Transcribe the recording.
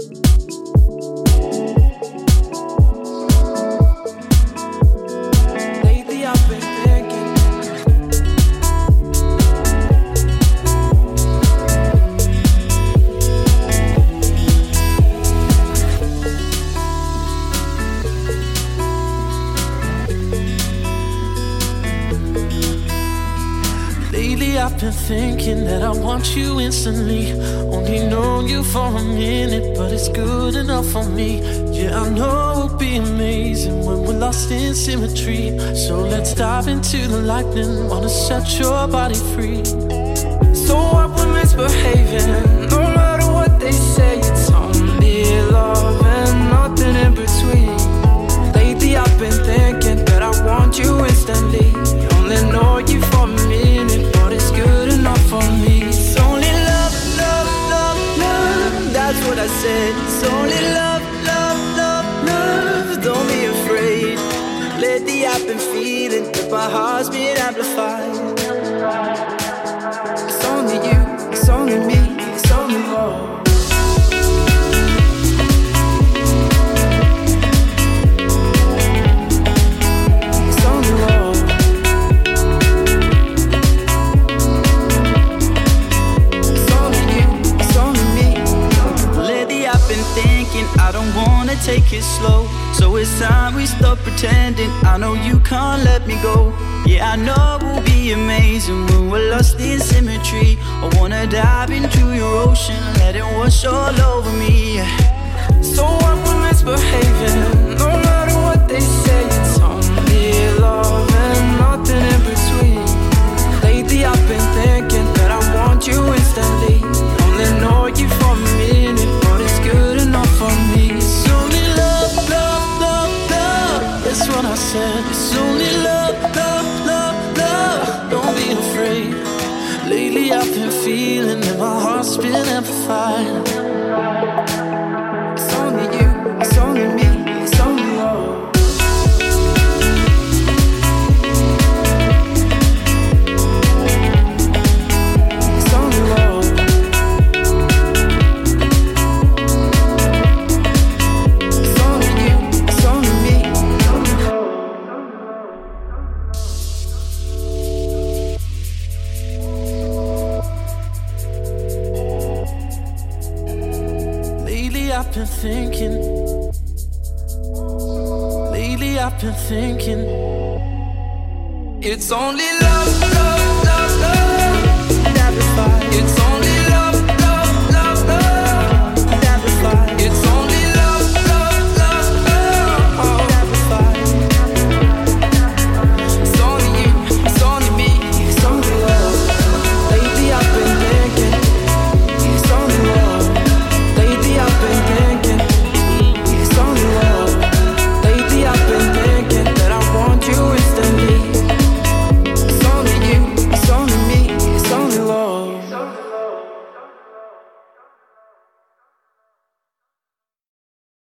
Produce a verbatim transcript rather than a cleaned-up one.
Lately I've been thinking. Lately I've been thinking that I want you instantly. Only known you for a minute, but it's good enough for me. Yeah, I know it'll be amazing when we're lost in symmetry. So let's dive into the lightning, wanna set your body free. So what we're misbehaving, no matter what they say, it's only love and nothing in between. Lately I've been thinking that I want you instantly. Only know you for a minute, but it's good enough for me. It's only love, love, love, love. That's what I said. It's only love, love, love, love. Don't be afraid. Lately I've been feeling that my heart's been amplified. It's only you, it's only me, it's only love. I don't wanna take it slow, so it's time we stop pretending. I know you can't let me go. Yeah, I know we'll be amazing when we're lost in symmetry. I wanna dive into your ocean, let it wash all over me. So what we're misbehaving, no matter what they say, it's only love and nothing in between. Lately I've been thinking that I want you instantly. Only know you for a minute, but it's good enough for me. It's only love, love, love, love. That's what I said. It's only love, love, love, love. Don't be afraid. Lately I've been feeling that my heart's been amplified. It's only you, it's only me, it's only love. I've been thinking. Lately I've been thinking. It's only love, love, love, love. It's only love.